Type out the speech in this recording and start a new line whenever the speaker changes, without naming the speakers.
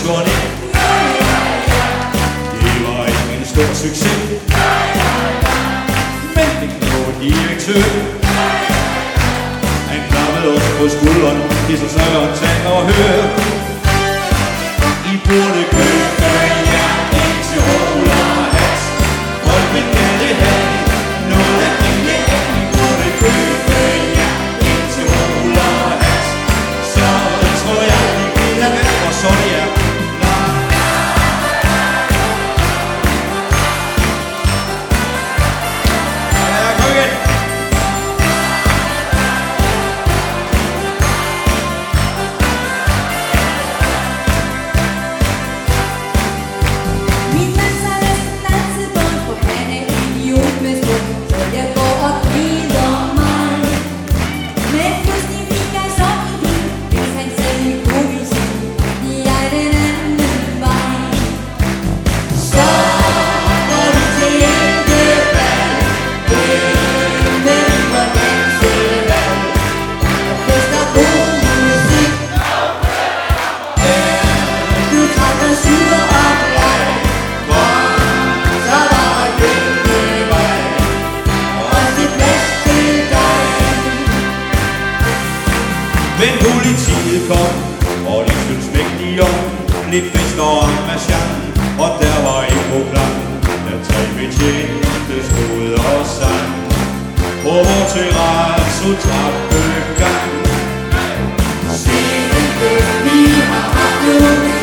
skåret ind. Det var ikke en stor succes, men det knurrede direktør. Han klappede os på skulderen, det så så og tag og hør. I burde købe jer en til roller og hat. Folk vil gerne have noget at grine af. I burde købe jer en til roller og hat. Så tror jeg, vi bliver med, og så er det. Men politiet kom, og de syntes mægtige om lidt fest og ammerchan, og der var en på plan, der 3 betjente stod og sang på vor terrasse trappegang. Se, vi har haft